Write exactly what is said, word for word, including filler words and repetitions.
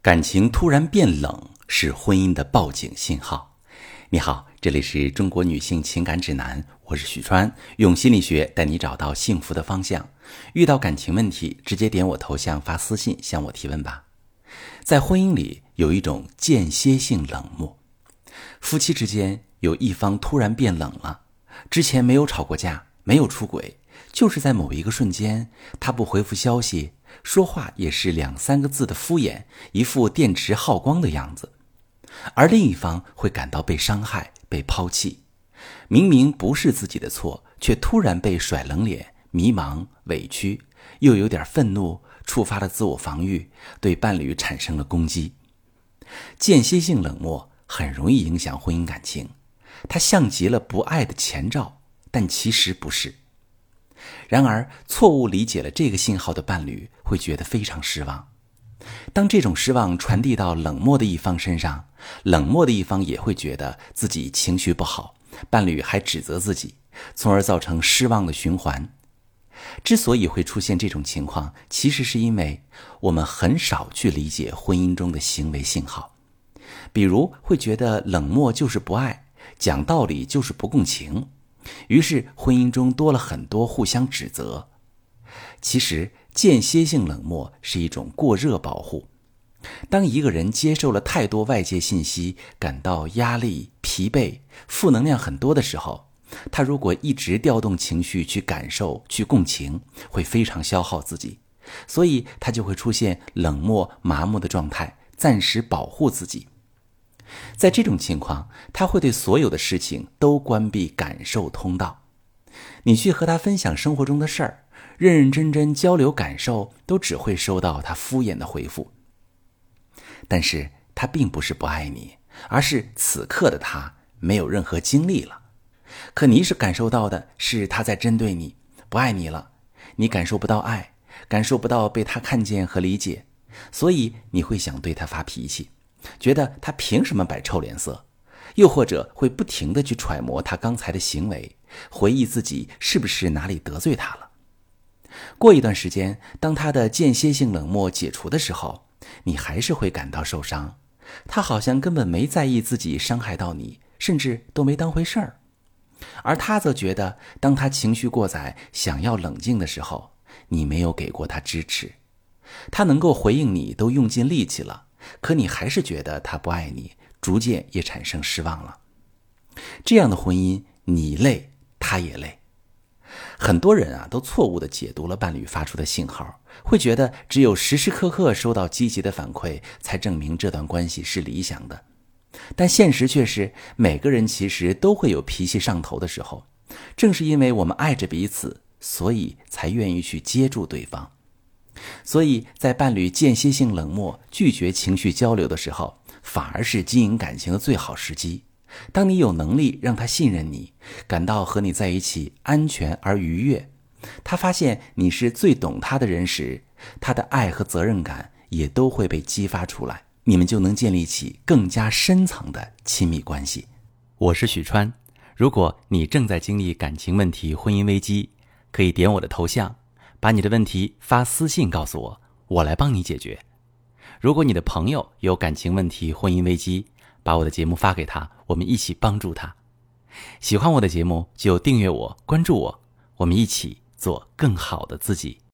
感情突然变冷是婚姻的报警信号。你好，这里是中国女性情感指南，我是许川，用心理学带你找到幸福的方向。遇到感情问题，直接点我头像发私信向我提问吧。在婚姻里有一种间歇性冷漠，夫妻之间有一方突然变冷了，之前没有吵过架，没有出轨，就是在某一个瞬间，他不回复消息，说话也是两三个字的敷衍，一副电池耗光的样子。而另一方会感到被伤害，被抛弃，明明不是自己的错，却突然被甩冷脸，迷茫委屈，又有点愤怒，触发了自我防御，对伴侣产生了攻击。间歇性冷漠很容易影响婚姻感情，它像极了不爱的前兆，但其实不是。然而错误理解了这个信号的伴侣会觉得非常失望。当这种失望传递到冷漠的一方身上，冷漠的一方也会觉得自己情绪不好，伴侣还指责自己，从而造成失望的循环。之所以会出现这种情况，其实是因为我们很少去理解婚姻中的行为信号。比如会觉得冷漠就是不爱，讲道理就是不共情，于是婚姻中多了很多互相指责。其实间歇性冷漠是一种过热保护。当一个人接受了太多外界信息，感到压力、疲惫、负能量很多的时候，他如果一直调动情绪去感受、去共情，会非常消耗自己，所以他就会出现冷漠、麻木的状态，暂时保护自己。在这种情况，他会对所有的事情都关闭感受通道。你去和他分享生活中的事儿，认认真真交流感受，都只会收到他敷衍的回复。但是他并不是不爱你，而是此刻的他没有任何精力了。可你是感受到的是他在针对你，不爱你了，你感受不到爱，感受不到被他看见和理解，所以你会想对他发脾气，觉得他凭什么摆臭脸色，又或者会不停地去揣摩他刚才的行为，回忆自己是不是哪里得罪他了。过一段时间，当他的间歇性冷漠解除的时候，你还是会感到受伤，他好像根本没在意自己伤害到你，甚至都没当回事儿。而他则觉得，当他情绪过载，想要冷静的时候，你没有给过他支持。他能够回应你都用尽力气了，可你还是觉得他不爱你，逐渐也产生失望了。这样的婚姻，你累，他也累。很多人啊，都错误地解读了伴侣发出的信号，会觉得只有时时刻刻收到积极的反馈，才证明这段关系是理想的。但现实却是，每个人其实都会有脾气上头的时候，正是因为我们爱着彼此，所以才愿意去接住对方。所以在伴侣间歇性冷漠、拒绝情绪交流的时候，反而是经营感情的最好时机。当你有能力让他信任你，感到和你在一起安全而愉悦，他发现你是最懂他的人时，他的爱和责任感也都会被激发出来，你们就能建立起更加深层的亲密关系。我是许川，如果你正在经历感情问题、婚姻危机，可以点我的头像，把你的问题发私信告诉我，我来帮你解决。如果你的朋友有感情问题、婚姻危机，把我的节目发给他，我们一起帮助他。喜欢我的节目就订阅我、关注我，我们一起做更好的自己。